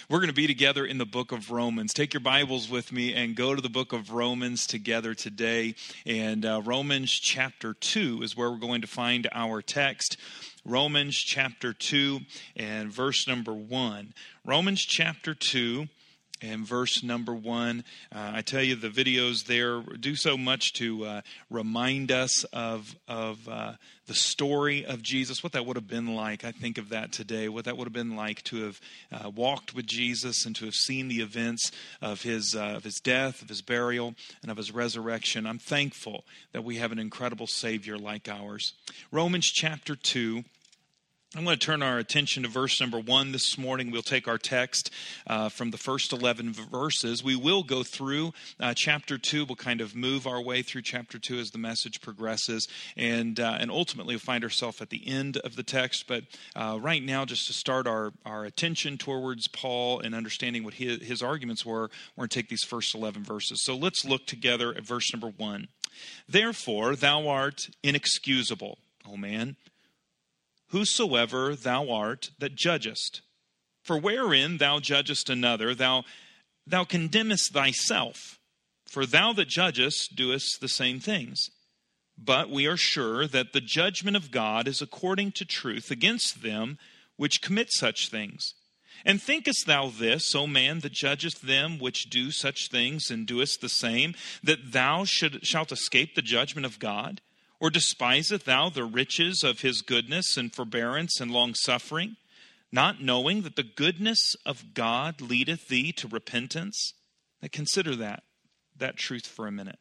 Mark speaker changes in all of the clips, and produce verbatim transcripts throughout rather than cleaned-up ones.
Speaker 1: We're going to be together in the book of Romans. Take your Bibles with me and go to the book of Romans together today. And uh, Romans chapter two is where we're going to find our text. Romans chapter two and verse number one. Romans chapter two and verse number one. Uh, I tell you, the videos there do so much to uh, remind us of, of uh, the story of Jesus, what that would have been like. I think of that today, what that would have been like to have uh, walked with Jesus and to have seen the events of his, uh, of his death, of his burial, and of his resurrection. I'm thankful that we have an incredible Savior like ours. Romans chapter two. I'm going to turn our attention to verse number one this morning. We'll take our text uh, from the first eleven verses. We will go through uh, chapter two. We'll kind of move our way through chapter two as the message progresses. And uh, and ultimately we'll find ourselves at the end of the text. But uh, right now, just to start our, our attention towards Paul and understanding what his, his arguments were, we're going to take these first eleven verses. So let's look together at verse number one. Therefore, thou art inexcusable, O man, whosoever thou art that judgest. For wherein thou judgest another, thou, thou condemnest thyself. For thou that judgest doest the same things. But we are sure that the judgment of God is according to truth against them which commit such things. And thinkest thou this, O man, that judgest them which do such things and doest the same, that thou should, shalt escape the judgment of God? Or despiseth thou the riches of his goodness and forbearance and longsuffering, not knowing that the goodness of God leadeth thee to repentance? Now consider that, that truth for a minute.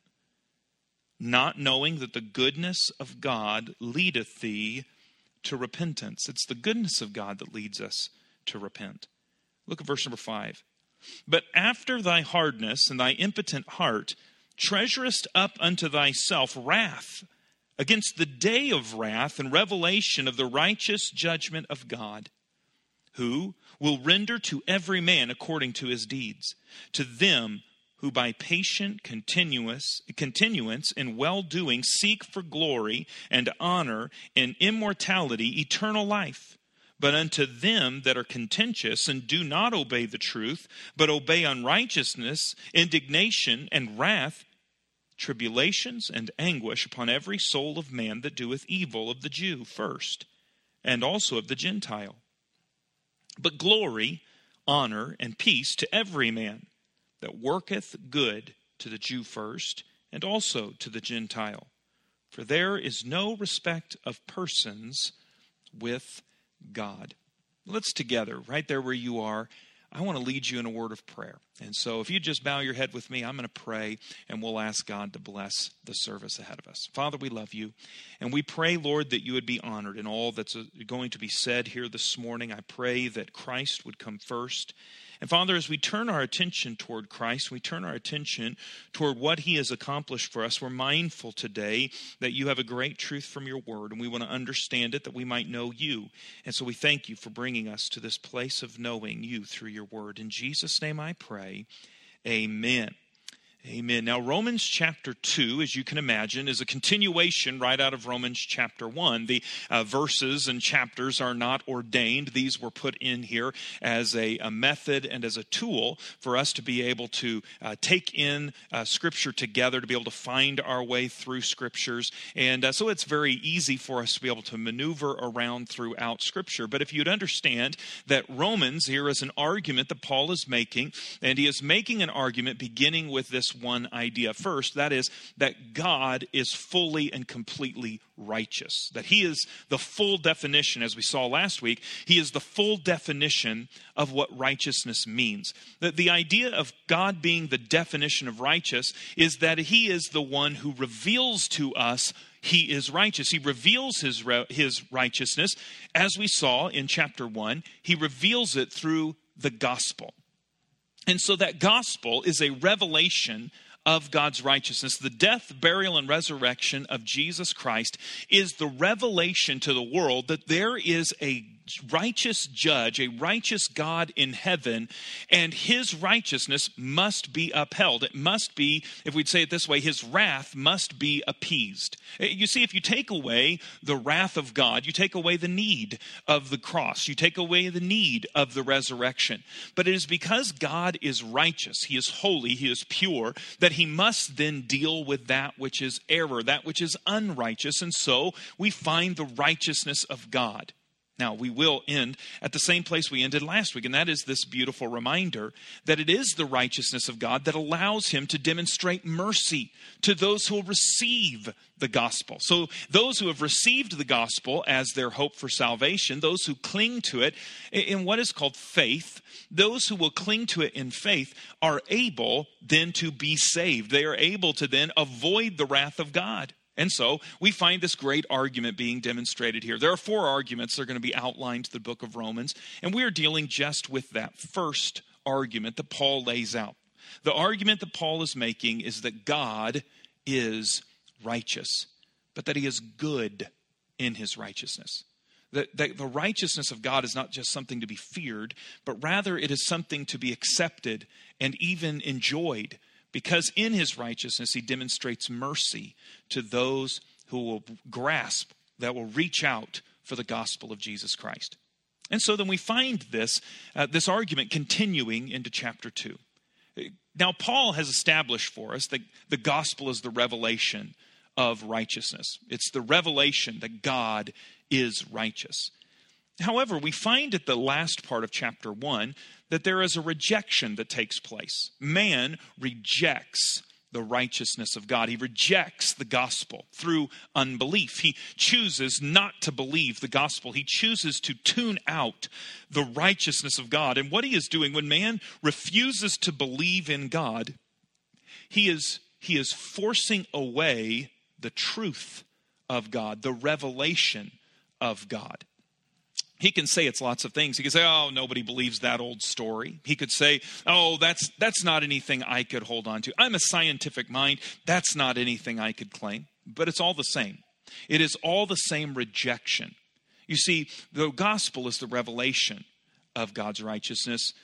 Speaker 1: Not knowing that the goodness of God leadeth thee to repentance. It's the goodness of God that leads us to repent. Look at verse number five. But after thy hardness and thy impotent heart treasurest up unto thyself wrath, against the day of wrath and revelation of the righteous judgment of God, who will render to every man according to his deeds. To them who by patient continuous, continuance in well-doing seek for glory and honor and immortality, eternal life. But unto them that are contentious and do not obey the truth, but obey unrighteousness, indignation, and wrath, tribulations and anguish upon every soul of man that doeth evil, of the Jew first, and also of the Gentile. But glory, honor, and peace to every man that worketh good, to the Jew first, and also to the Gentile. For there is no respect of persons with God. Let's together, right there where you are, I want to lead you in a word of prayer. And so if you just bow your head with me, I'm going to pray, and we'll ask God to bless the service ahead of us. Father, we love you, and we pray, Lord, that you would be honored in all that's going to be said here this morning. I pray that Christ would come first. And Father, as we turn our attention toward Christ, we turn our attention toward what he has accomplished for us, we're mindful today that you have a great truth from your word, and we want to understand it that we might know you. And so we thank you for bringing us to this place of knowing you through your word. In Jesus' name I pray, amen. Amen. Now, Romans chapter two, as you can imagine, is a continuation right out of Romans chapter one. The uh, verses and chapters are not ordained. These were put in here as a, a method and as a tool for us to be able to uh, take in uh, Scripture together, to be able to find our way through Scriptures. And uh, so it's very easy for us to be able to maneuver around throughout Scripture. But if you'd understand that Romans here is an argument that Paul is making, and he is making an argument beginning with this one idea first, that is that God is fully and completely righteous, that he is the full definition, as we saw last week, he is the full definition of what righteousness means. That the idea of God being the definition of righteous is that he is the one who reveals to us he is righteous. He reveals his, his righteousness, as we saw in chapter one, he reveals it through the gospel. And so that gospel is a revelation of God's righteousness. The death, burial, and resurrection of Jesus Christ is the revelation to the world that there is a righteous judge, a righteous God in heaven, and his righteousness must be upheld. It must be, if we'd say it this way, his wrath must be appeased. You see, if you take away the wrath of God, you take away the need of the cross, you take away the need of the resurrection. But it is because God is righteous, he is holy, he is pure, that he must then deal with that which is error, that which is unrighteous. And so we find the righteousness of God. Now, we will end at the same place we ended last week, and that is this beautiful reminder that it is the righteousness of God that allows him to demonstrate mercy to those who will receive the gospel. So those who have received the gospel as their hope for salvation, those who cling to it in what is called faith, those who will cling to it in faith are able then to be saved. They are able to then avoid the wrath of God. And so we find this great argument being demonstrated here. There are four arguments that are going to be outlined in the book of Romans, and we are dealing just with that first argument that Paul lays out. The argument that Paul is making is that God is righteous, but that he is good in his righteousness. That, that the righteousness of God is not just something to be feared, but rather it is something to be accepted and even enjoyed. Because in his righteousness, he demonstrates mercy to those who will grasp, that will reach out for the gospel of Jesus Christ. And so then we find this, uh, this argument continuing into chapter two. Now, Paul has established for us that the gospel is the revelation of righteousness. It's the revelation that God is righteous. However, we find at the last part of chapter one that there is a rejection that takes place. Man rejects the righteousness of God. He rejects the gospel through unbelief. He chooses not to believe the gospel. He chooses to tune out the righteousness of God. And what he is doing when man refuses to believe in God, he is, he is forcing away the truth of God, the revelation of God. He can say it's lots of things. He can say, oh, nobody believes that old story. He could say, oh, that's that's not anything I could hold on to. I'm a scientific mind. That's not anything I could claim. But it's all the same. It is all the same rejection. You see, the gospel is the revelation of God's righteousness.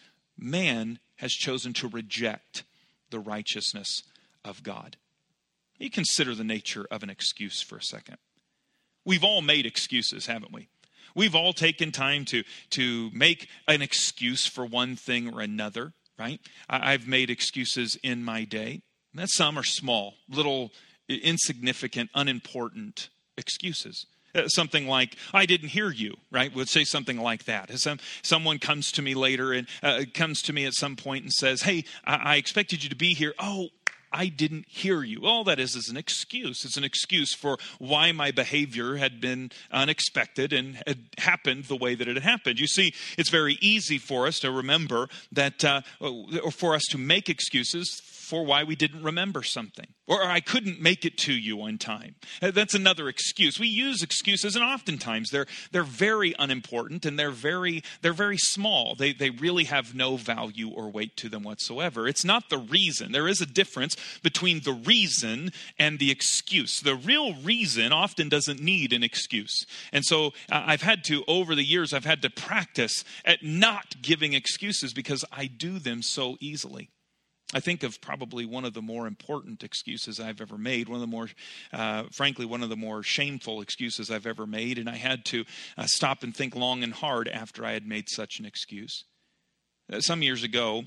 Speaker 1: Man has chosen to reject the righteousness of God. You consider the nature of an excuse for a second. We've all made excuses, haven't we? We've all taken time to, to make an excuse for one thing or another, right? I, I've made excuses in my day. And some are small, little, insignificant, unimportant excuses. Uh, something like, I didn't hear you, right? We'll say something like that. Some, someone comes to me later and uh, comes to me at some point and says, hey, I, I expected you to be here. Oh, I didn't hear you. All that is is an excuse. It's an excuse for why my behavior had been unexpected and had happened the way that it had happened. You see, it's very easy for us to remember that, uh, or for us to make excuses for why we didn't remember something. Or I couldn't make it to you on time. That's another excuse. We use excuses, and oftentimes they're they're very unimportant and they're very they're very small. They they really have no value or weight to them whatsoever. It's not the reason. There is a difference between the reason and the excuse. The real reason often doesn't need an excuse. And so uh, I've had to, over the years, I've had to practice at not giving excuses because I do them so easily. I think of probably one of the more important excuses I've ever made, one of the more, uh, frankly, one of the more shameful excuses I've ever made, and I had to uh, stop and think long and hard after I had made such an excuse. Uh, some years ago,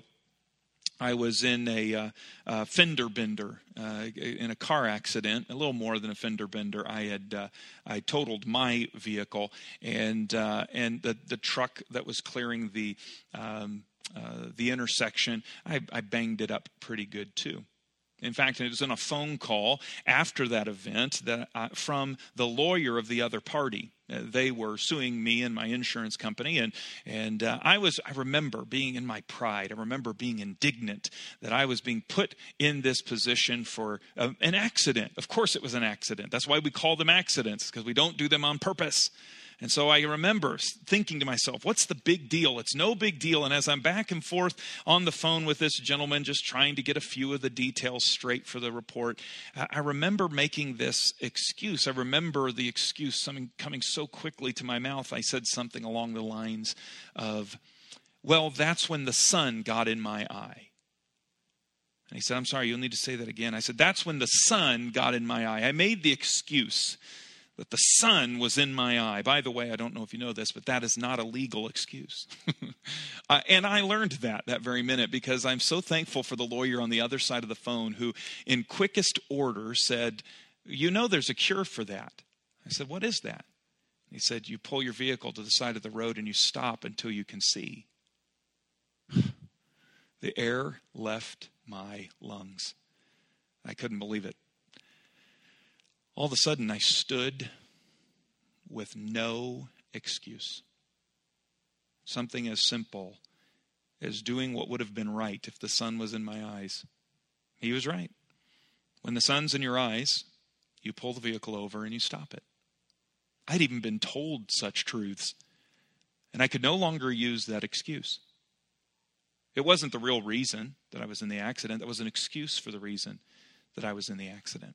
Speaker 1: I was in a uh, uh, fender bender, uh, in a car accident, a little more than a fender bender. I had uh, I totaled my vehicle, and uh, and the the truck that was clearing the um, Uh, the intersection, I, I banged it up pretty good too. In fact, it was on a phone call after that event that I, from the lawyer of the other party. Uh, they were suing me and my insurance company, and and uh, I was. I remember being in my pride. I remember being indignant that I was being put in this position for uh, an accident. Of course, it was an accident. That's why we call them accidents, because we don't do them on purpose. And so I remember thinking to myself, what's the big deal? It's no big deal. And as I'm back and forth on the phone with this gentleman, just trying to get a few of the details straight for the report, I remember making this excuse. I remember the excuse coming so quickly to my mouth. I said something along the lines of, well, that's when the sun got in my eye. And he said, I'm sorry, you'll need to say that again. I said, that's when the sun got in my eye. I made the excuse that the sun was in my eye. By the way, I don't know if you know this, but that is not a legal excuse. uh, and I learned that that very minute because I'm so thankful for the lawyer on the other side of the phone who in quickest order said, you know there's a cure for that. I said, what is that? He said, you pull your vehicle to the side of the road and you stop until you can see. The air left my lungs. I couldn't believe it. All of a sudden, I stood with no excuse. Something as simple as doing what would have been right if the sun was in my eyes. He was right. When the sun's in your eyes, you pull the vehicle over and you stop it. I'd even been told such truths, and I could no longer use that excuse. It wasn't the real reason that I was in the accident. That was an excuse for the reason that I was in the accident.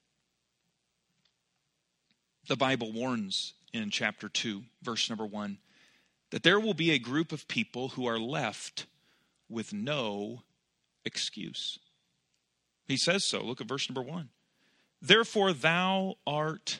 Speaker 1: The Bible warns in chapter two, verse number one, that there will be a group of people who are left with no excuse. He says so. Look at verse number one. Therefore thou art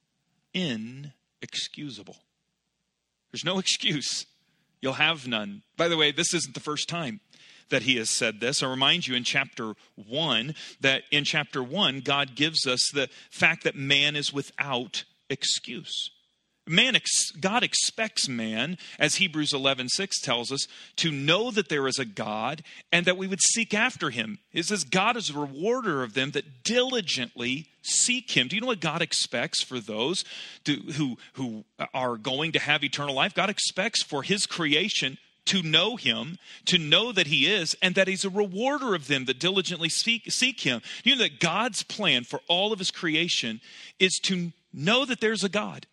Speaker 1: inexcusable. There's no excuse. You'll have none. By the way, this isn't the first time that he has said this. I remind you in chapter one, that in chapter one, God gives us the fact that man is without excuse. Man, God expects man, as Hebrews eleven six tells us, to know that there is a God and that we would seek after him. It says God is a rewarder of them that diligently seek him. Do you know what God expects for those to, who, who are going to have eternal life? God expects for his creation to know him, to know that he is, and that he's a rewarder of them that diligently seek, seek him. You know that God's plan for all of his creation is to know that there's a God,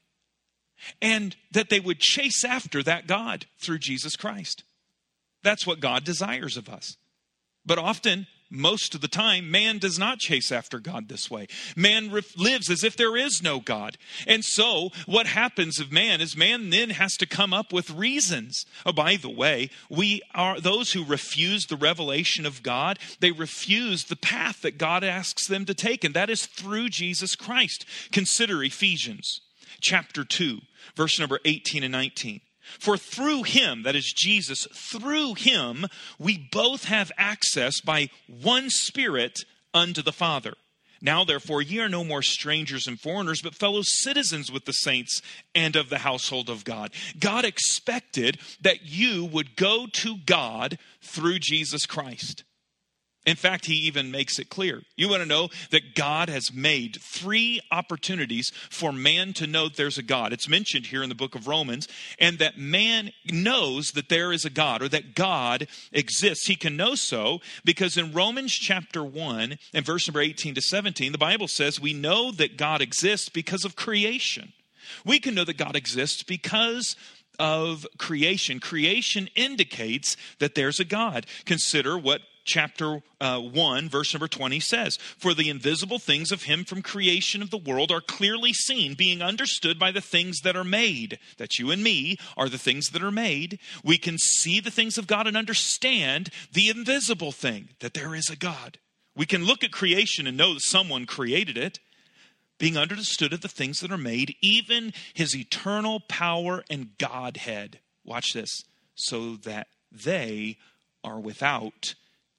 Speaker 1: and that they would chase after that God through Jesus Christ. That's what God desires of us. But often, most of the time, man does not chase after God this way. Man re- lives as if there is no God. And so, what happens of man is man then has to come up with reasons. Oh, by the way, we are those who refuse the revelation of God. They refuse the path that God asks them to take, and that is through Jesus Christ. Consider Ephesians chapter two, verse number eighteen and nineteen. For through him, that is Jesus, through him, we both have access by one Spirit unto the Father. Now, therefore, ye are no more strangers and foreigners, but fellow citizens with the saints and of the household of God. God expected that you would go to God through Jesus Christ. In fact, he even makes it clear. You want to know that God has made three opportunities for man to know there's a God. It's mentioned here in the book of Romans, and that man knows that there is a God, or that God exists. He can know so because in Romans chapter one and verse number eighteen to seventeen, the Bible says we know that God exists because of creation. We can know that God exists because of creation. Creation indicates that there's a God. Consider what chapter uh, one, verse number twenty says. For the invisible things of him from creation of the world are clearly seen, being understood by the things that are made. That you and me are the things that are made. We can see the things of God and understand the invisible thing, that there is a God. We can look at creation and know that someone created it. Being understood of the things that are made, even his eternal power and Godhead. Watch this. So that they are without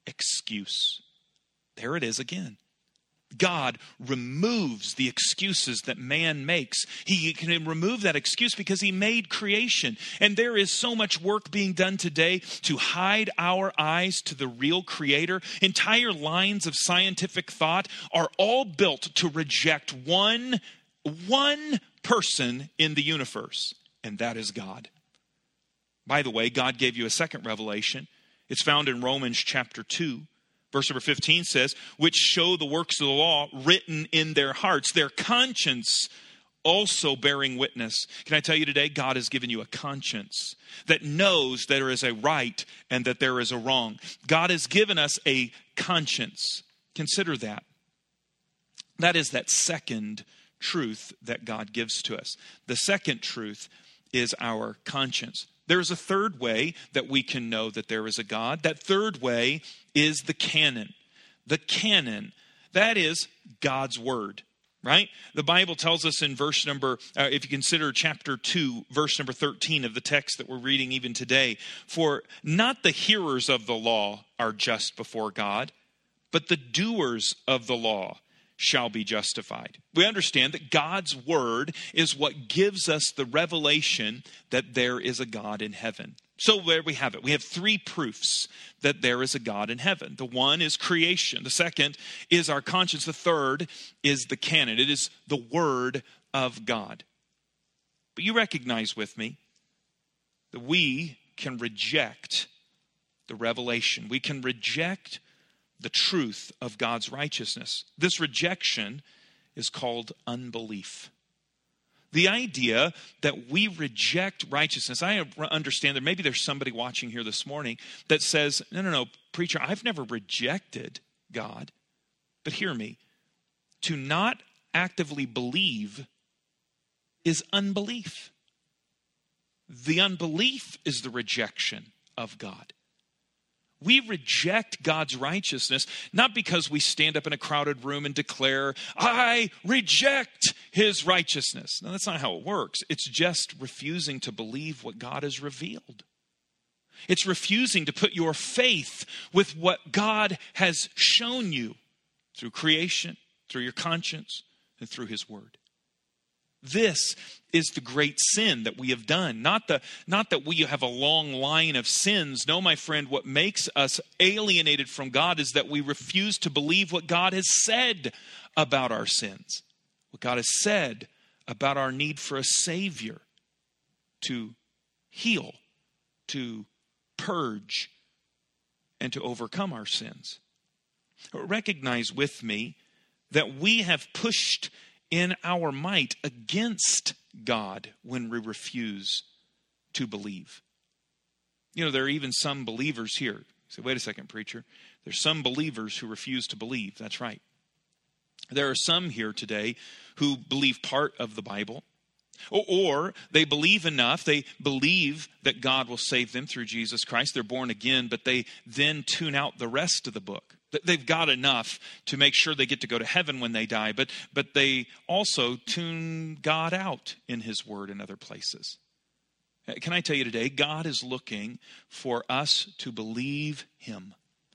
Speaker 1: excuse. There it is again. God removes the excuses that man makes. He can remove that excuse because he made creation. And there is so much work being done today to hide our eyes to the real creator. Entire lines of scientific thought are all built to reject one, one person in the universe, and that is God. By the way, God gave you a second revelation. It's found in Romans chapter two. Verse number fifteen says, which show the works of the law written in their hearts. Their conscience also bearing witness. Can I tell you today, God has given you a conscience that knows there is a right and that there is a wrong. God has given us a conscience. Consider that. That is that second truth that God gives to us. The second truth is our conscience. There is a third way that we can know that there is a God. That third way is the canon. The canon, that is God's word. Right? The Bible tells us in verse number, uh, if you consider chapter two, verse number thirteen of the text that we're reading even today, for not the hearers of the law are just before God, but the doers of the law shall be justified. We understand that God's word is what gives us the revelation that there is a God in heaven. So there we have it. We have three proofs that there is a God in heaven. The one is creation. The second is our conscience. The third is the canon. It is the word of God. But you recognize with me that we can reject the revelation. We can reject the truth of God's righteousness. This rejection is called unbelief. The idea that we reject righteousness. I understand that maybe there's somebody watching here this morning that says, no, no, no, preacher, I've never rejected God. But hear me, to not actively believe is unbelief. The unbelief is the rejection of God. We reject God's righteousness, not because we stand up in a crowded room and declare, I reject his righteousness. No, that's not how it works. It's just refusing to believe what God has revealed. It's refusing to put your faith with what God has shown you through creation, through your conscience, and through his word. This is the great sin that we have done. Not, the, not that we have a long line of sins. No, my friend, what makes us alienated from God is that we refuse to believe what God has said about our sins. What God has said about our need for a Savior to heal, to purge, and to overcome our sins. Recognize with me that we have pushed in our might against God when we refuse to believe. You know, there are even some believers here. You say, wait a second, preacher. There's some believers who refuse to believe. That's right. There are some here today who believe part of the Bible, or, or they believe enough. They believe that God will save them through Jesus Christ. They're born again, but they then tune out the rest of the book. They've got enough to make sure they get to go to heaven when they die, but, but they also tune God out in his word in other places. Can I tell you today, God is looking for us to believe him,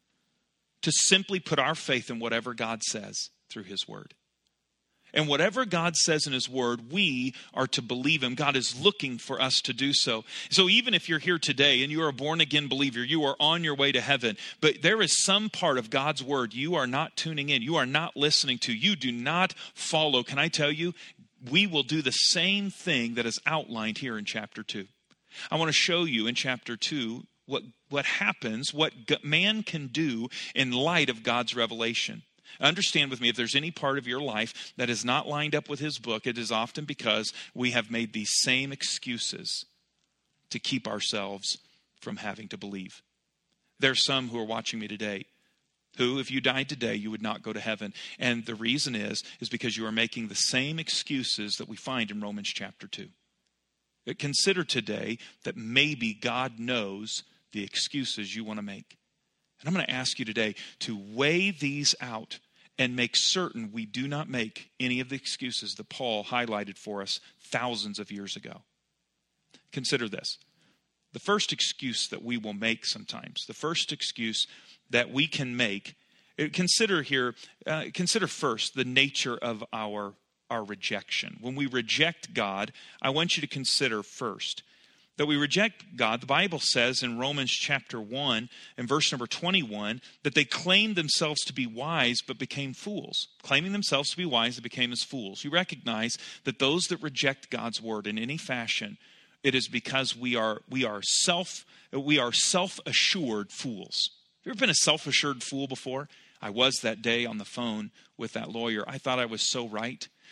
Speaker 1: to simply put our faith in whatever God says through his word. And whatever God says in his word, we are to believe him. God is looking for us to do so. So even if you're here today and you are a born-again believer, you are on your way to heaven, but there is some part of God's word you are not tuning in, you are not listening to, you do not follow. Can I tell you, we will do the same thing that is outlined here in chapter two. I want to show you in chapter two what, what happens, what man can do in light of God's revelation. Understand with me, if there's any part of your life that is not lined up with his book, it is often because we have made these same excuses to keep ourselves from having to believe. There's some who are watching me today who, if you died today, you would not go to heaven. And the reason is, is because you are making the same excuses that we find in Romans chapter two. Consider today that maybe God knows the excuses you want to make. And I'm going to ask you today to weigh these out and make certain we do not make any of the excuses that Paul highlighted for us thousands of years ago. Consider this. The first excuse that we will make sometimes, the first excuse that we can make, consider here, uh, consider first the nature of our, our rejection. When we reject God, I want you to consider first that we reject God. The Bible says in Romans chapter one and verse number twenty-one that they claimed themselves to be wise but became fools. Claiming themselves to be wise, they became as fools. You recognize that those that reject God's word in any fashion, it is because we are we are self we are self-assured fools. Have you ever been a self-assured fool before? I was that day on the phone with that lawyer. I thought I was so right.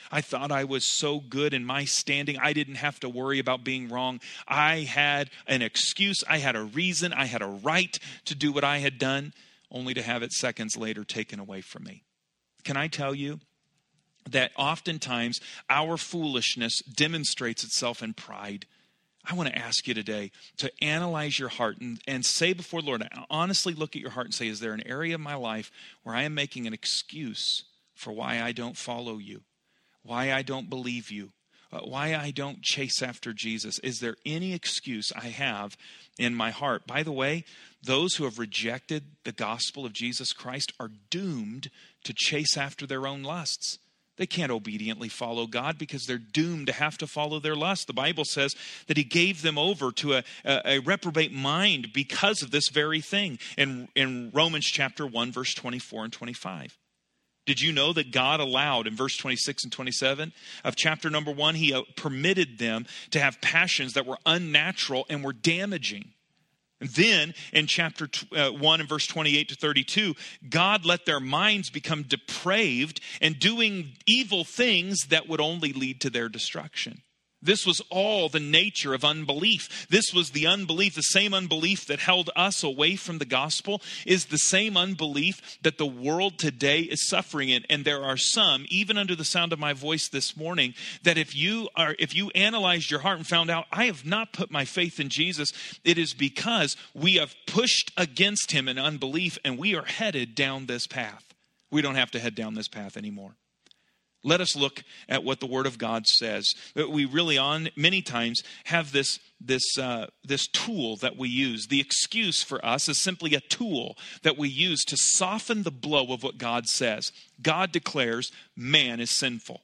Speaker 1: I thought I was so good in my standing. I didn't have to worry about being wrong. I had an excuse. I had a reason. I had a right to do what I had done, only to have it seconds later taken away from me. Can I tell you that oftentimes our foolishness demonstrates itself in pride? I want to ask you today to analyze your heart and, and say before the Lord, honestly look at your heart and say, is there an area of my life where I am making an excuse for why I don't follow you, why I don't believe you, uh, why I don't chase after Jesus? Is there any excuse I have in my heart? By the way, those who have rejected the gospel of Jesus Christ are doomed to chase after their own lusts. They can't obediently follow God because they're doomed to have to follow their lust. The Bible says that he gave them over to a, a, a reprobate mind because of this very thing in, in Romans chapter one, verse twenty-four and twenty-five. Did you know that God allowed in verse twenty-six and twenty-seven of chapter number one, he permitted them to have passions that were unnatural and were damaging. And then in chapter one and verse twenty-eight to thirty-two, God let their minds become depraved and doing evil things that would only lead to their destruction. This was all the nature of unbelief. This was the unbelief, the same unbelief that held us away from the gospel is the same unbelief that the world today is suffering in. And there are some, even under the sound of my voice this morning, that if you are, if you analyzed your heart and found out, I have not put my faith in Jesus, it is because we have pushed against him in unbelief and we are headed down this path. We don't have to head down this path anymore. Let us look at what the Word of God says. We really, on many times, have this, this, uh, this tool that we use. The excuse for us is simply a tool that we use to soften the blow of what God says. God declares man is sinful.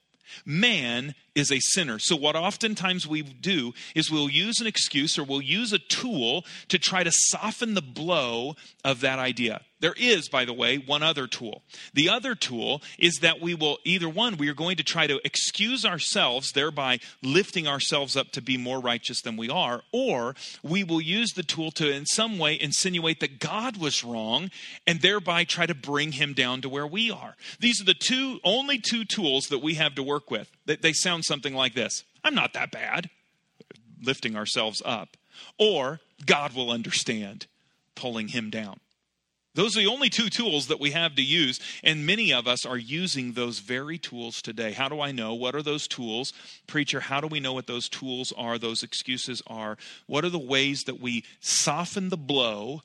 Speaker 1: Man is a sinner. So what oftentimes we do is we'll use an excuse or we'll use a tool to try to soften the blow of that idea. There is, by the way, one other tool. The other tool is that we will, either one, we are going to try to excuse ourselves, thereby lifting ourselves up to be more righteous than we are, or we will use the tool to in some way insinuate that God was wrong and thereby try to bring him down to where we are. These are the two, only two tools that we have to work with. They, they sound something like this. I'm not that bad, lifting ourselves up. Or God will understand, pulling him down. Those are the only two tools that we have to use, and many of us are using those very tools today. How do I know? What are those tools? Preacher, how do we know what those tools are, those excuses are? What are the ways that we soften the blow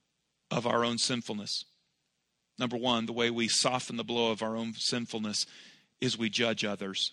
Speaker 1: of our own sinfulness? Number one, the way we soften the blow of our own sinfulness is we judge others.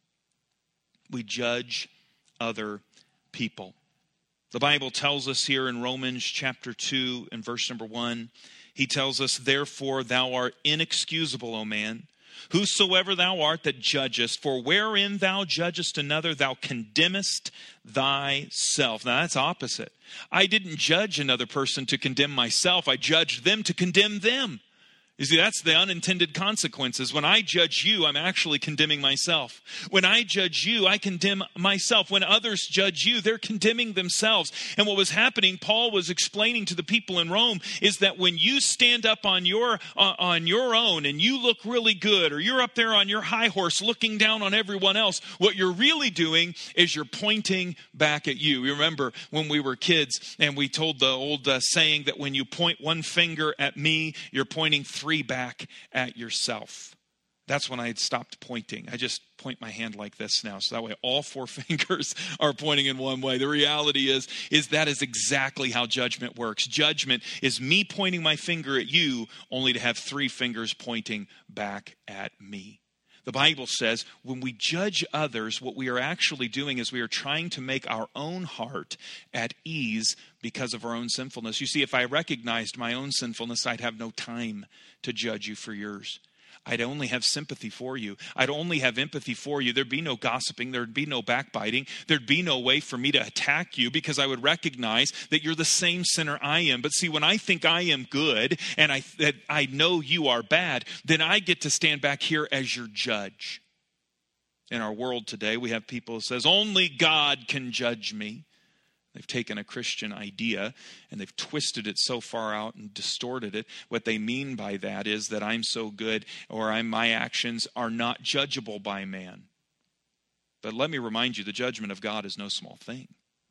Speaker 1: We judge other people. The Bible tells us here in Romans chapter two and verse number one, he tells us, therefore thou art inexcusable, O man, whosoever thou art that judgest, for wherein thou judgest another, thou condemnest thyself. Now that's opposite. I didn't judge another person to condemn myself. I judged them to condemn them. You see, that's the unintended consequences. When I judge you, I'm actually condemning myself. When I judge you, I condemn myself. When others judge you, they're condemning themselves. And what was happening, Paul was explaining to the people in Rome, is that when you stand up on your uh, on your own and you look really good, or you're up there on your high horse looking down on everyone else, what you're really doing is you're pointing back at you. You remember when we were kids and we told the old uh, saying that when you point one finger at me, you're pointing three back at yourself. That's when I had stopped pointing. I just point my hand like this now. So that way all four fingers are pointing in one way. The reality is, is that is exactly how judgment works. Judgment is me pointing my finger at you, only to have three fingers pointing back at me. The Bible says when we judge others, what we are actually doing is we are trying to make our own heart at ease because of our own sinfulness. You see, if I recognized my own sinfulness, I'd have no time to judge you for yours. I'd only have sympathy for you. I'd only have empathy for you. There'd be no gossiping. There'd be no backbiting. There'd be no way for me to attack you because I would recognize that you're the same sinner I am. But see, when I think I am good and I, that I know you are bad, then I get to stand back here as your judge. In our world today, we have people who says, only God can judge me. They've taken a Christian idea and they've twisted it so far out and distorted it. What they mean by that is that I'm so good or I'm, my actions are not judgeable by man. But let me remind you, the judgment of God is no small thing.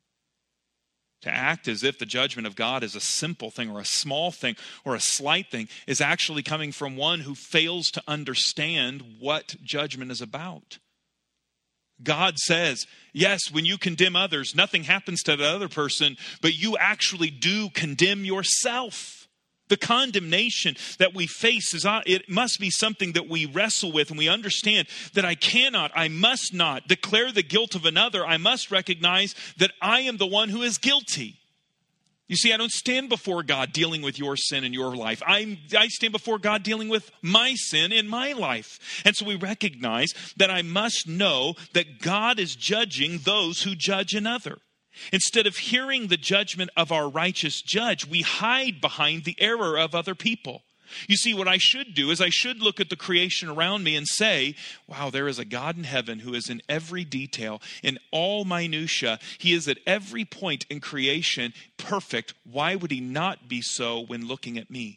Speaker 1: To act as if the judgment of God is a simple thing or a small thing or a slight thing is actually coming from one who fails to understand what judgment is about. God says, yes, when you condemn others, nothing happens to the other person, but you actually do condemn yourself. The condemnation that we face, is it must be something that we wrestle with, and we understand that I cannot, I must not declare the guilt of another. I must recognize that I am the one who is guilty. You see, I don't stand before God dealing with your sin in your life. I'm, I stand before God dealing with my sin in my life. And so we recognize that I must know that God is judging those who judge another. Instead of hearing the judgment of our righteous judge, we hide behind the error of other people. You see, what I should do is I should look at the creation around me and say, wow, there is a God in heaven who is in every detail, in all minutia. He is at every point in creation perfect. Why would he not be so when looking at me?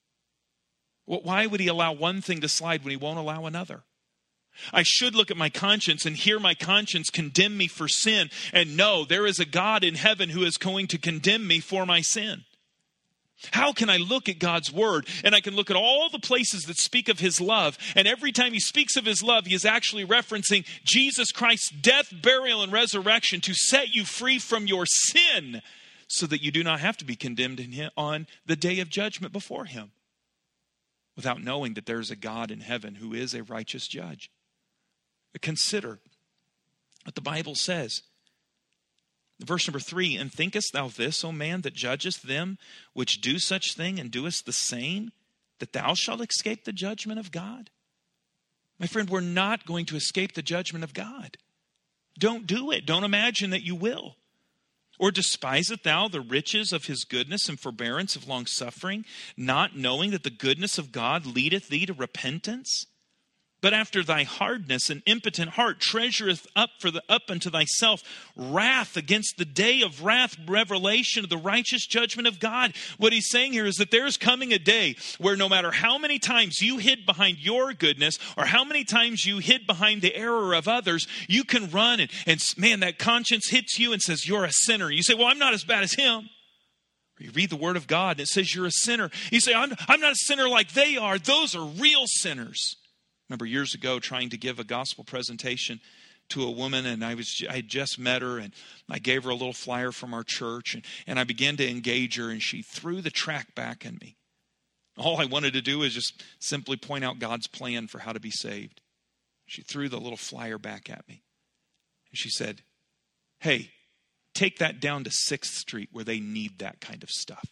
Speaker 1: Why would he allow one thing to slide when he won't allow another? I should look at my conscience and hear my conscience condemn me for sin and know there is a God in heaven who is going to condemn me for my sin. How can I look at God's word and I can look at all the places that speak of his love, and every time he speaks of his love, he is actually referencing Jesus Christ's death, burial, and resurrection to set you free from your sin so that you do not have to be condemned in him on the day of judgment before him, without knowing that there is a God in heaven who is a righteous judge. Consider what the Bible says. Verse number three, and thinkest thou this, O man, that judgest them which do such thing, and doest the same, that thou shalt escape the judgment of God? My friend, we're not going to escape the judgment of God. Don't do it. Don't imagine that you will. Or despiseth thou the riches of his goodness and forbearance of long suffering, not knowing that the goodness of God leadeth thee to repentance? But after thy hardness and impotent heart treasureth up for the up unto thyself wrath against the day of wrath, revelation of the righteous judgment of God. What he's saying here is that there's coming a day where no matter how many times you hid behind your goodness or how many times you hid behind the error of others, you can run and, and man, that conscience hits you and says, you're a sinner. You say, well, I'm not as bad as him. Or you read the word of God and it says you're a sinner. You say, I'm, I'm not a sinner like they are. Those are real sinners. Remember years ago trying to give a gospel presentation to a woman, and I was I had just met her, and I gave her a little flyer from our church, and, and I began to engage her, and she threw the track back at me. All I wanted to do is just simply point out God's plan for how to be saved. She threw the little flyer back at me. And she said, hey, take that down to sixth Street where they need that kind of stuff.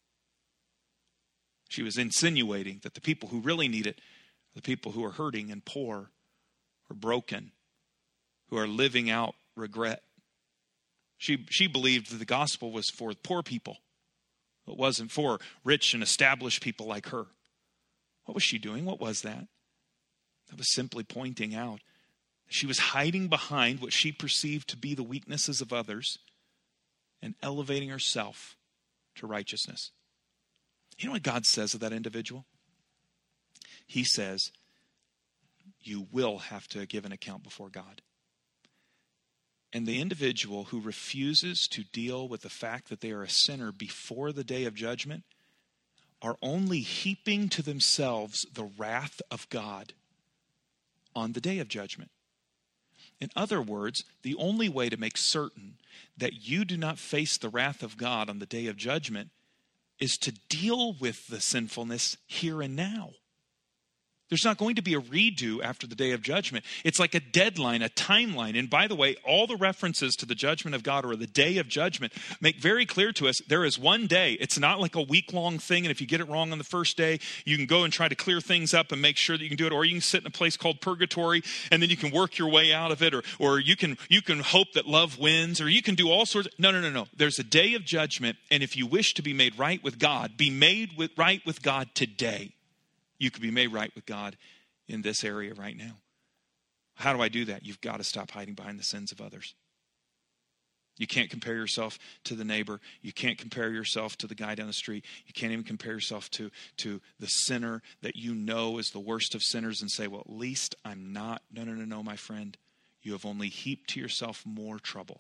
Speaker 1: She was insinuating that the people who really need it, the people who are hurting and poor or broken, who are living out regret. She, she believed that the gospel was for poor people. It wasn't for rich and established people like her. What was she doing? What was that? That was simply pointing out she was hiding behind what she perceived to be the weaknesses of others and elevating herself to righteousness. You know what God says of that individual? He says, you will have to give an account before God. And the individual who refuses to deal with the fact that they are a sinner before the day of judgment are only heaping to themselves the wrath of God on the day of judgment. In other words, the only way to make certain that you do not face the wrath of God on the day of judgment is to deal with the sinfulness here and now. There's not going to be a redo after the day of judgment. It's like a deadline, a timeline. And by the way, all the references to the judgment of God or the day of judgment make very clear to us there is one day. It's not like a week-long thing, and if you get it wrong on the first day, you can go and try to clear things up and make sure that you can do it, or you can sit in a place called purgatory, and then you can work your way out of it, or or you can you can hope that love wins, or you can do all sorts of... No, no, no, no. There's a day of judgment, and if you wish to be made right with God, be made with, right with God today. You could be made right with God in this area right now. How do I do that? You've got to stop hiding behind the sins of others. You can't compare yourself to the neighbor. You can't compare yourself to the guy down the street. You can't even compare yourself to, to the sinner that you know is the worst of sinners and say, well, at least I'm not. No, no, no, no, my friend. you have only heaped to yourself more trouble.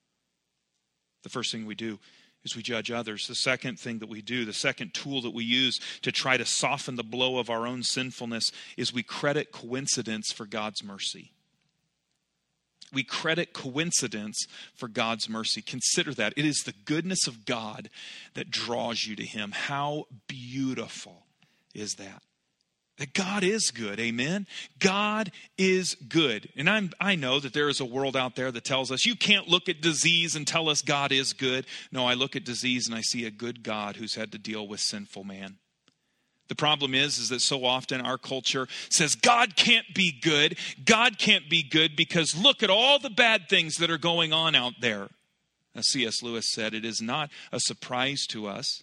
Speaker 1: The first thing we do is we judge others. The second thing that we do, the second tool that we use to try to soften the blow of our own sinfulness, is we credit coincidence for God's mercy. We credit coincidence for God's mercy. Consider that. It is the goodness of God that draws you to him. How beautiful is that? That God is good, amen? God is good. And I'm, I know that there is a world out there that tells us, you can't look at disease and tell us God is good. No, I look at disease and I see a good God who's had to deal with sinful man. The problem is, is that so often our culture says God can't be good. God can't be good because look at all the bad things that are going on out there. As C S Lewis said, it is not a surprise to us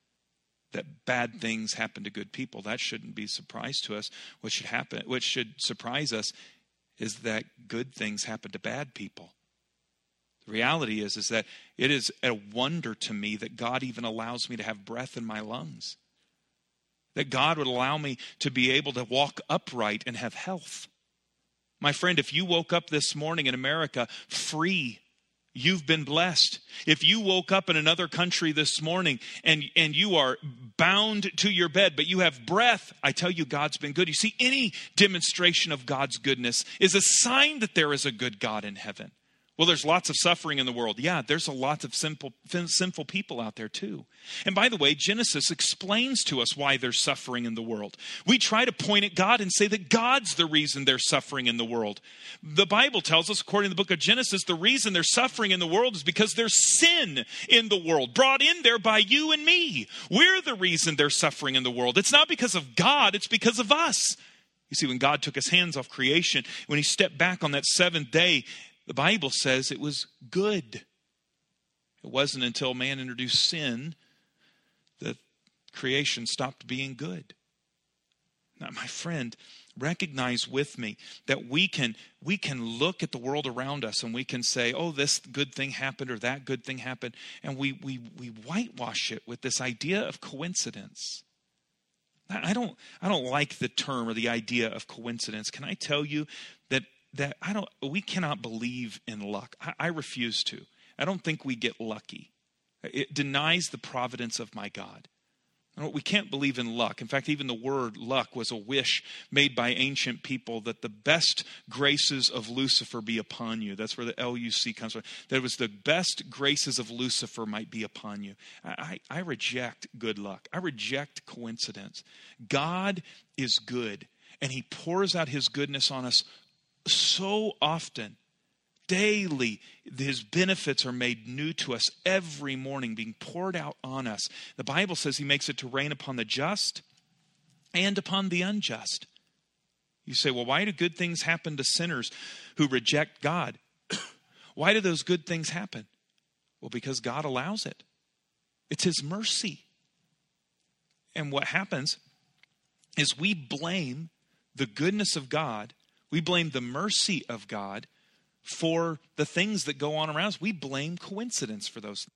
Speaker 1: that bad things happen to good people. That shouldn't be a surprise to us. What should happen, what should surprise us is that good things happen to bad people. The reality is, is that it is a wonder to me that God even allows me to have breath in my lungs. That God would allow me to be able to walk upright and have health. My friend, if you woke up this morning in America free, you've been blessed. If you woke up in another country this morning and, and you are bound to your bed, but you have breath, I tell you, God's been good. You see, any demonstration of God's goodness is a sign that there is a good God in heaven. Well, there's lots of suffering in the world. Yeah, there's a lot of sinful, sinful people out there too. And by the way, Genesis explains to us why there's suffering in the world. We try to point at God and say that God's the reason there's suffering in the world. The Bible tells us, according to the book of Genesis, the reason there's suffering in the world is because there's sin in the world, brought in there by you and me. We're the reason there's suffering in the world. It's not because of God, it's because of us. You see, when God took his hands off creation, when he stepped back on that seventh day, the Bible says it was good. It wasn't until man introduced sin that creation stopped being good. Now, my friend, recognize with me that we can, we can look at the world around us and we can say, oh, this good thing happened or that good thing happened. And we, we, we whitewash it with this idea of coincidence. I don't, I don't like the term or the idea of coincidence. Can I tell you that that I don't, we cannot believe in luck. I, I refuse to. I don't think we get lucky. It denies the providence of my God. We can't believe in luck. In fact, even the word luck was a wish made by ancient people that the best graces of Lucifer be upon you. That's where the L U C comes from. That it was the best graces of Lucifer might be upon you. I, I reject good luck. I reject coincidence. God is good, and he pours out his goodness on us so often. Daily, his benefits are made new to us every morning, being poured out on us. The Bible says he makes it to rain upon the just and upon the unjust. You say, well, why do good things happen to sinners who reject God? Why do those good things happen? Well, because God allows it. It's his mercy. And what happens is we blame the goodness of God. We blame the mercy of God for the things that go on around us. We blame coincidence for those.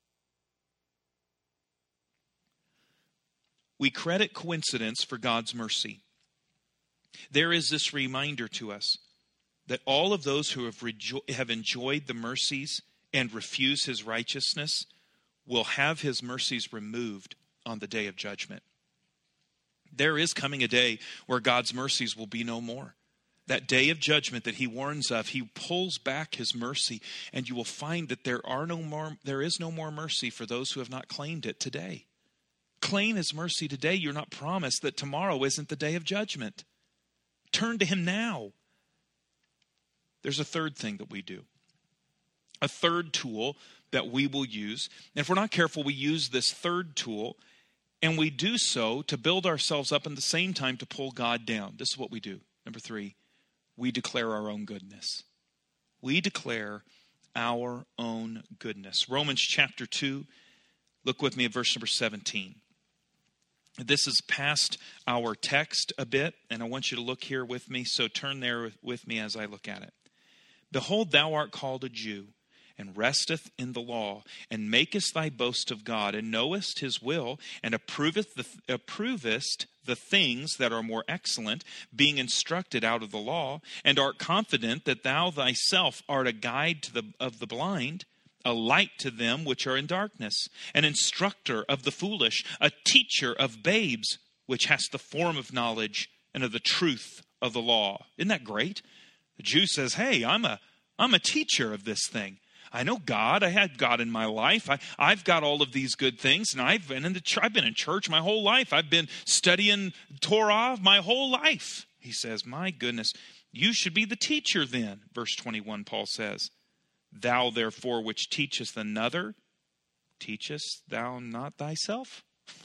Speaker 1: We credit coincidence for God's mercy. There is this reminder to us that all of those who have, rejo- have enjoyed the mercies and refuse his righteousness will have his mercies removed on the day of judgment. There is coming a day where God's mercies will be no more. That day of judgment that he warns of, he pulls back his mercy, and you will find that there are no more, there is no more mercy for those who have not claimed it today. Claim his mercy today. You're not promised that tomorrow isn't the day of judgment. Turn to him now. There's a third thing that we do. A third tool that we will use. And if we're not careful, we use this third tool, and we do so to build ourselves up and at the same time to pull God down. This is what we do. Number three. We declare our own goodness. We declare our own goodness. Romans chapter two, look with me at verse number seventeen. This is past our text a bit, and I want you to look here with me, so turn there with me as I look at it. Behold, thou art called a Jew, and resteth in the law, and makest thy boast of God, and knowest his will, and approveth the, approvest the things that are more excellent, being instructed out of the law, and art confident that thou thyself art a guide to the, of the blind, a light to them which are in darkness, an instructor of the foolish, a teacher of babes, which hast the form of knowledge and of the truth of the law. Isn't that great? The Jew says, hey, I'm a I'm a teacher of this thing. I know God. I had God in my life. I, I've got all of these good things, and I've been in the ch- I've been in church my whole life. I've been studying Torah my whole life. He says, my goodness, you should be the teacher then. Verse twenty-one, Paul says, thou therefore which teachest another, teachest thou not thyself?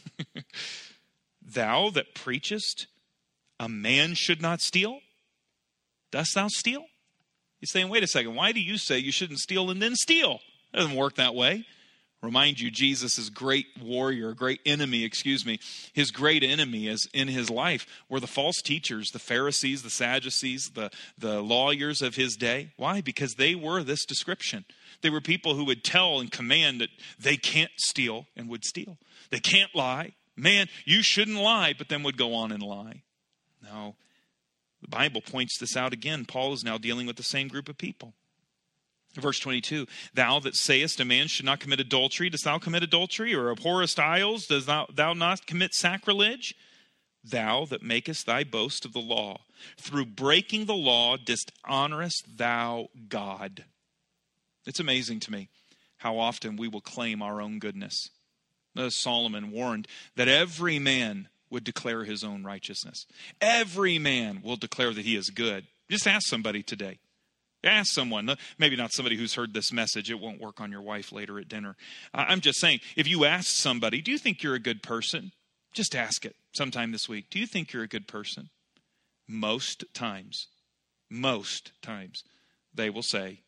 Speaker 1: Thou that preachest a man should not steal, dost thou steal? He's saying, wait a second, why do you say you shouldn't steal and then steal? It doesn't work that way. Remind you, Jesus' great warrior, great enemy, excuse me, his great enemy is in his life were the false teachers, the Pharisees, the Sadducees, the, the lawyers of his day. Why? Because they were this description. They were people who would tell and command that they can't steal and would steal. They can't lie. Man, you shouldn't lie, but then would go on and lie. No. The Bible points this out again. Paul is now dealing with the same group of people. Verse twenty-two, thou that sayest a man should not commit adultery, dost thou commit adultery? Or abhorrest idols, dost thou, thou not commit sacrilege? Thou that makest thy boast of the law, through breaking the law dishonorest thou God. It's amazing to me how often we will claim our own goodness. As Solomon warned that every man would declare his own righteousness. Every man will declare that he is good. Just ask somebody today. Ask someone, maybe not somebody who's heard this message. It won't work on your wife later at dinner. I'm just saying, if you ask somebody, do you think you're a good person? Just ask it sometime this week. Do you think you're a good person? Most times, most times, they will say,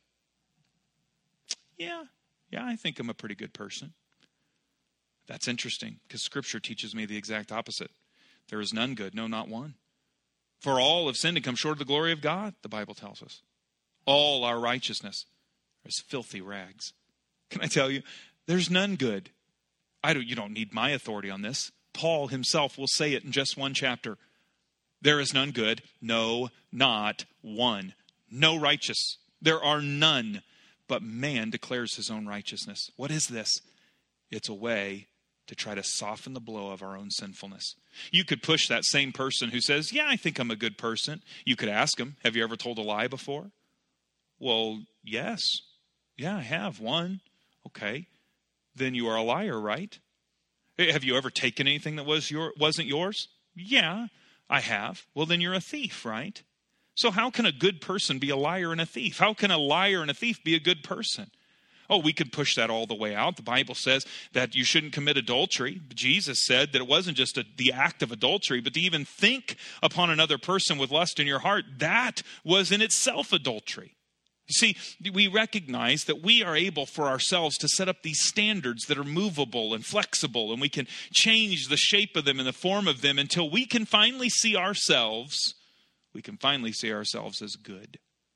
Speaker 1: yeah, yeah, I think I'm a pretty good person. That's interesting because Scripture teaches me the exact opposite. There is none good, no, not one. For all have sinned and come short of the glory of God, the Bible tells us. All our righteousness is filthy rags. Can I tell you, there's none good. I don't. You don't need my authority on this. Paul himself will say it in just one chapter. There is none good, no, not one. No righteous. There are none. But man declares his own righteousness. What is this? It's a way to try to soften the blow of our own sinfulness. You could push that same person who says, yeah, I think I'm a good person. You could ask him, have you ever told a lie before? Well, yes. Yeah, I have one. Okay. Then you are a liar, right? Have you ever taken anything that was your, wasn't yours? Yeah, I have. Well, then you're a thief, right? So how can a good person be a liar and a thief? How can a liar and a thief be a good person? Oh, we could push that all the way out. The Bible says that you shouldn't commit adultery. Jesus said that it wasn't just a, the act of adultery, but to even think upon another person with lust in your heart, that was in itself adultery. You see, we recognize that we are able for ourselves to set up these standards that are movable and flexible, and we can change the shape of them and the form of them until we can finally see ourselves, we can finally see ourselves as good.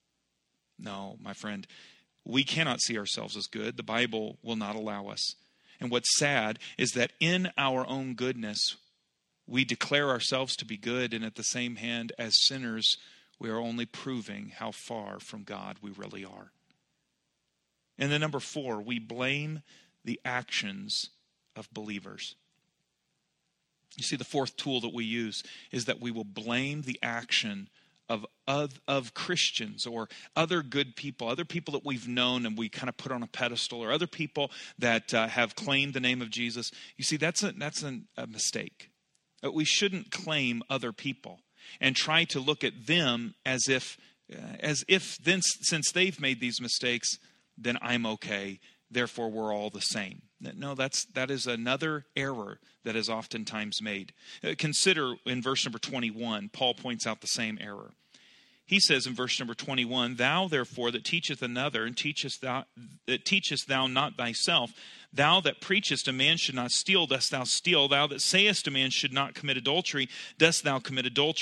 Speaker 1: No, my friend, we cannot see ourselves as good. The Bible will not allow us. And what's sad is that in our own goodness, we declare ourselves to be good, and at the same hand, as sinners, we are only proving how far from God we really are. And then number four, we blame the actions of believers. You see, the fourth tool that we use is that we will blame the action Of, of of Christians or other good people, other people that we've known and we kind of put on a pedestal, or other people that uh, have claimed the name of Jesus. You see, that's a, that's an, a mistake. We shouldn't claim other people and try to look at them as if, uh, as if then, since they've made these mistakes, then I'm okay. Therefore, we're all the same. No, that's that is another error that is oftentimes made. Uh, consider in verse number twenty-one, Paul points out the same error. He says in verse number twenty-one, thou therefore that teacheth another, and teachest thou, that teachest thou not thyself, thou that preachest a man should not steal, dost thou steal? Thou that sayest a man should not commit adultery, dost thou commit adultery?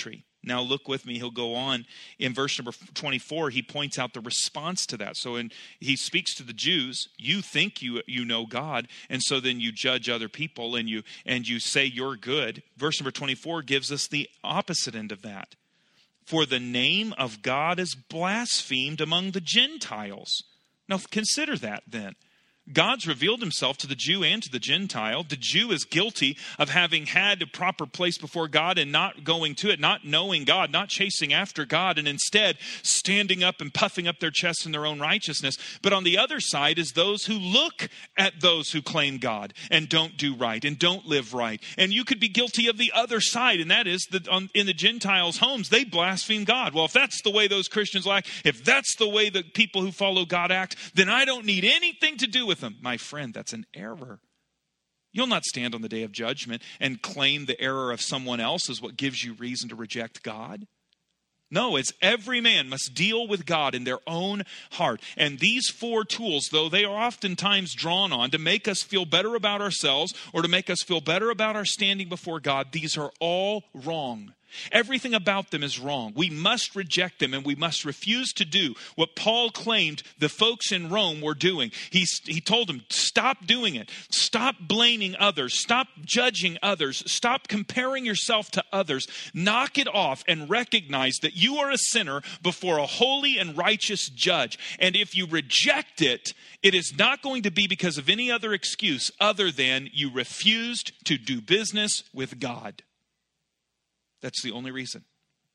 Speaker 1: Now look with me, he'll go on in verse number twenty-four, he points out the response to that. So in, he speaks to the Jews, you think you you know God, and so then you judge other people and you and you say you're good. Verse number twenty-four gives us the opposite end of that. For the name of God is blasphemed among the Gentiles. Now consider that then. God's revealed himself to the Jew and to the Gentile. The Jew is guilty of having had a proper place before God and not going to it, not knowing God, not chasing after God, and instead standing up and puffing up their chests in their own righteousness. But on the other side is those who look at those who claim God and don't do right and don't live right. And you could be guilty of the other side, and that is that on, in the Gentiles' homes, they blaspheme God. Well, if that's the way those Christians act, if that's the way the people who follow God act, then I don't need anything to do with them. My friend, that's an error. You'll not stand on the day of judgment and claim the error of someone else as what gives you reason to reject God. No, it's every man must deal with God in their own heart. And these four tools, though they are oftentimes drawn on to make us feel better about ourselves or to make us feel better about our standing before God, these are all wrong. Everything about them is wrong. We must reject them, and we must refuse to do what Paul claimed the folks in Rome were doing. He, he told them, stop doing it. Stop blaming others. Stop judging others. Stop comparing yourself to others. Knock it off and recognize that you are a sinner before a holy and righteous judge. And if you reject it, it is not going to be because of any other excuse other than you refused to do business with God. That's the only reason.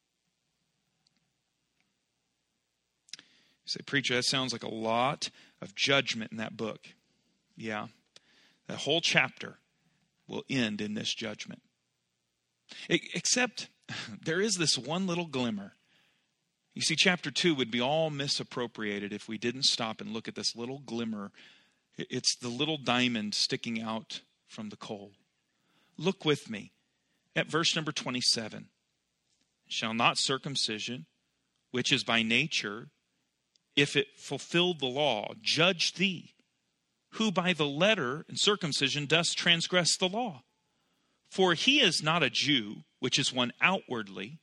Speaker 1: You say, preacher, that sounds like a lot of judgment in that book. Yeah. The whole chapter will end in this judgment. Except there is this one little glimmer. You see, chapter two would be all misappropriated if we didn't stop and look at this little glimmer. It's the little diamond sticking out from the coal. Look with me at verse number twenty-seven. Shall not circumcision, which is by nature, if it fulfilled the law, judge thee, who by the letter and circumcision dost transgress the law? For he is not a Jew, which is one outwardly,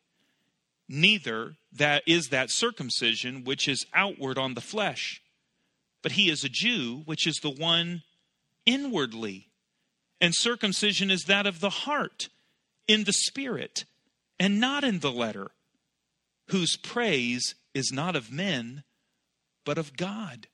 Speaker 1: neither that is that circumcision which is outward on the flesh, but he is a Jew, which is the one inwardly. And circumcision is that of the heart, in the spirit, and not in the letter, whose praise is not of men, but of God.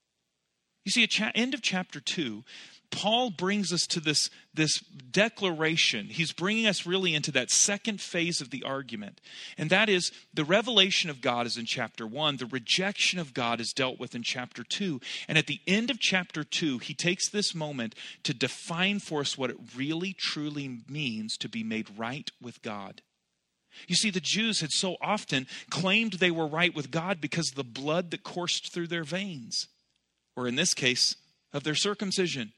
Speaker 1: You see, at cha- end of chapter two, Paul brings us to this, this declaration. He's bringing us really into that second phase of the argument. And that is the revelation of God is in chapter one. The rejection of God is dealt with in chapter two. And at the end of chapter two, he takes this moment to define for us what it really, truly means to be made right with God. You see, the Jews had so often claimed they were right with God because of the blood that coursed through their veins, or in this case, of their circumcision.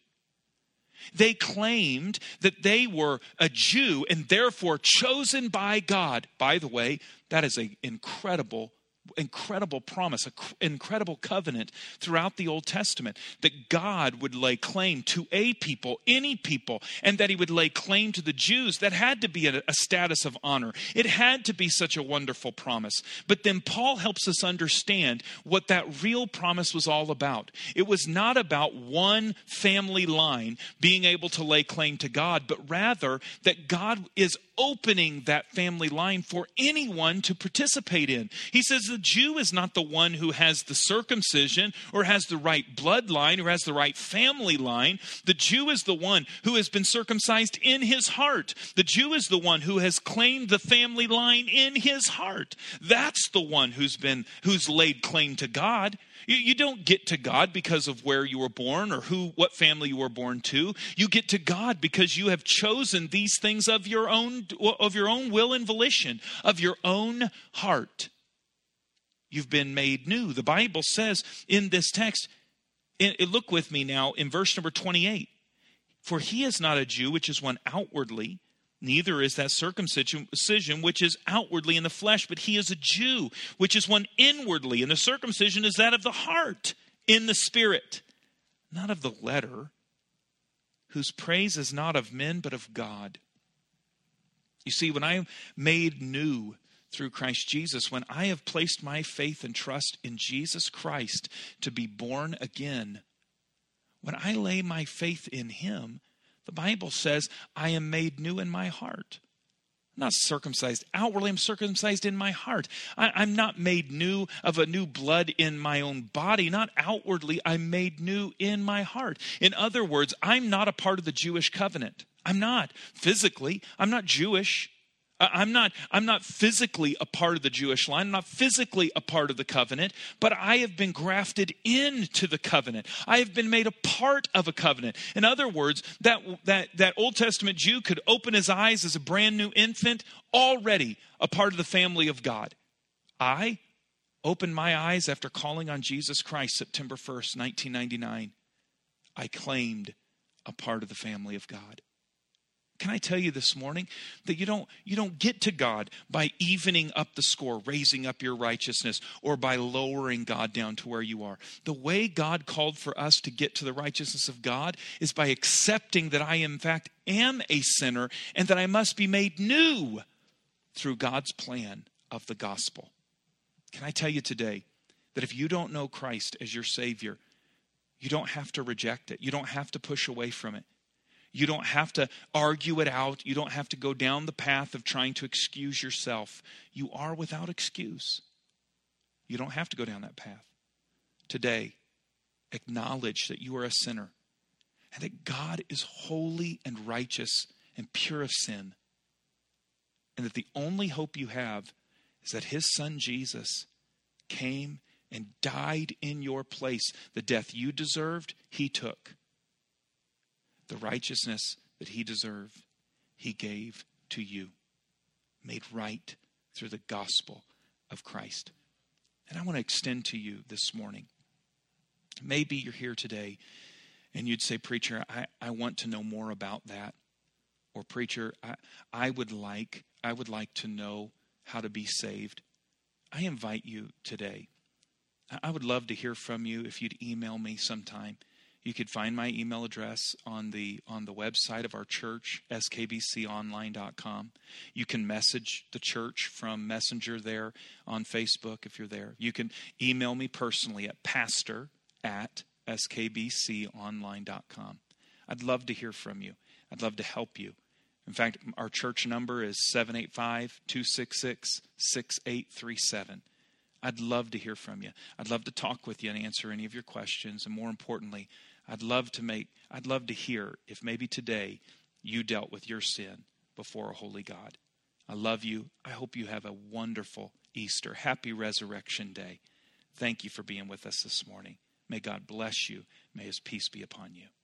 Speaker 1: They claimed that they were a Jew and therefore chosen by God. By the way, that is an incredible, incredible promise, an incredible covenant throughout the Old Testament, that God would lay claim to a people, any people, and that he would lay claim to the Jews. That had to be a, a status of honor. It had to be such a wonderful promise. But then Paul helps us understand what that real promise was all about. It was not about one family line being able to lay claim to God, but rather that God is opening that family line for anyone to participate in. He says the Jew is not the one who has the circumcision or has the right bloodline or has the right family line. The Jew is the one who has been circumcised in his heart. The Jew is the one who has claimed the family line in his heart. That's the one who's been who's laid claim to God. You, you don't get to God because of where you were born or who, what family you were born to. You get to God because you have chosen these things of your own, of your own will and volition, of your own heart. You've been made new. The Bible says in this text, in, look with me now in verse number twenty-eight. For he is not a Jew, which is one outwardly, neither is that circumcision which is outwardly in the flesh, but he is a Jew, which is one inwardly. And the circumcision is that of the heart, in the spirit, not of the letter, whose praise is not of men, but of God. You see, when I'm made new through Christ Jesus, when I have placed my faith and trust in Jesus Christ to be born again, when I lay my faith in him, the Bible says I am made new in my heart. I'm not circumcised outwardly, I'm circumcised in my heart. I, I'm not made new of a new blood in my own body. Not outwardly, I'm made new in my heart. In other words, I'm not a part of the Jewish covenant. I'm not. Physically, I'm not Jewish. I'm not, I'm not physically a part of the Jewish line. I'm not physically a part of the covenant, but I have been grafted into the covenant. I have been made a part of a covenant. In other words, that, that, that Old Testament Jew could open his eyes as a brand new infant, already a part of the family of God. I opened my eyes after calling on Jesus Christ September first, nineteen ninety-nine. I claimed a part of the family of God. Can I tell you this morning that you don't, you don't get to God by evening up the score, raising up your righteousness, or by lowering God down to where you are. The way God called for us to get to the righteousness of God is by accepting that I, in fact, am a sinner and that I must be made new through God's plan of the gospel. Can I tell you today that if you don't know Christ as your Savior, you don't have to reject it. You don't have to push away from it. You don't have to argue it out. You don't have to go down the path of trying to excuse yourself. You are without excuse. You don't have to go down that path. Today, acknowledge that you are a sinner and that God is holy and righteous and pure of sin. And that the only hope you have is that his son Jesus came and died in your place. The death you deserved, he took. The righteousness that he deserved, he gave to you, made right through the gospel of Christ. And I want to extend to you this morning. Maybe you're here today and you'd say, preacher, I, I want to know more about that. Or preacher, I, I would like, I would like to know how to be saved. I invite you today. I would love to hear from you if you'd email me sometime. You could find my email address on the on the website of our church, S K B C online dot com. You can message the church from Messenger there on Facebook if you're there. You can email me personally at pastor at S K B C online dot com. I'd love to hear from you. I'd love to help you. In fact, our church number is seven eight five, two six six, six eight three seven. I'd love to hear from you. I'd love to talk with you and answer any of your questions. And more importantly, I'd love to make, I'd love to hear if maybe today you dealt with your sin before a holy God. I love you. I hope you have a wonderful Easter. Happy Resurrection Day. Thank you for being with us this morning. May God bless you. May his peace be upon you.